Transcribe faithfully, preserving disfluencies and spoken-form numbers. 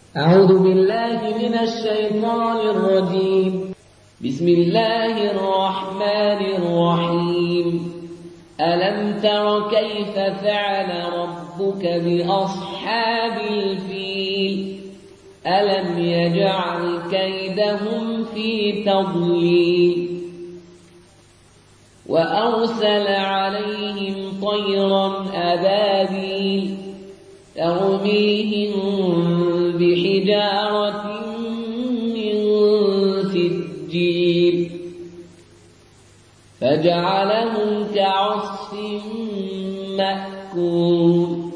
أعوذ بالله من الشيطان الرجيم. بسم الله الرحمن الرحيم. ألم تر كيف فعل ربك بأصحاب الفيل؟ ألم يجعل كيدهم في تضليل وأرسل عليهم طيرا أبابيل ترميهم بحجارة من سجيل فجعلهم كعصف مأكول.